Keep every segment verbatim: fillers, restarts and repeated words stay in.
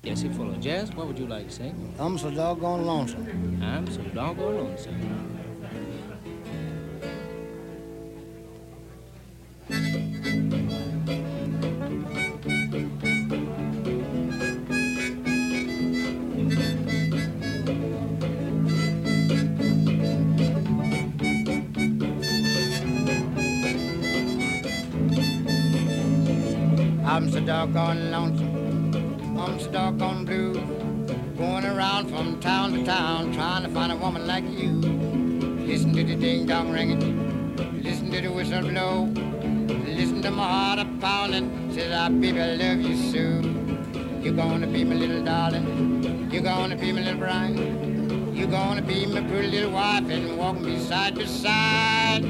Yes, he full of jazz. What would you like to sing? I'm so doggone lonesome. I'm so doggone lonesome. I'm so doggone lonesome, I'm so doggone blue, going around from town to town trying to find a woman like you. Listen to the ding-dong ringing, listen to the whistle blow, listen to my heart a pounding, says I baby I love you so. You're gonna be my little darling, you're gonna be my little bride, you're gonna be my pretty little wife and walk me side by side.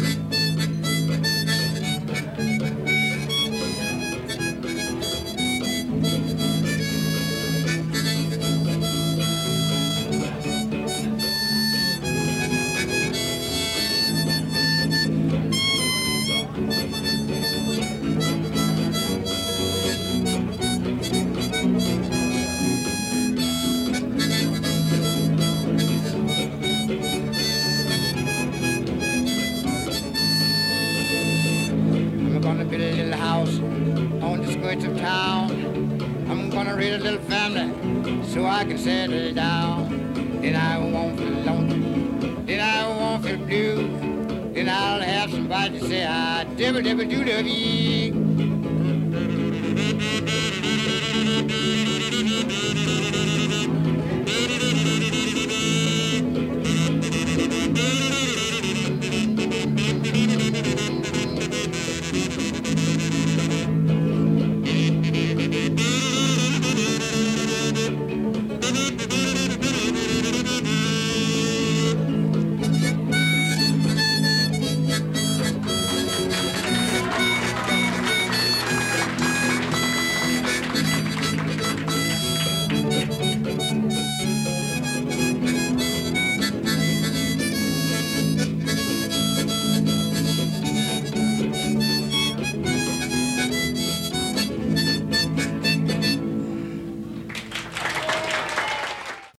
Of town, I'm gonna raise a little family so I can settle down. Then I won't feel lonely, then I won't feel blue, then I'll have somebody to say I dibble dibble do love you.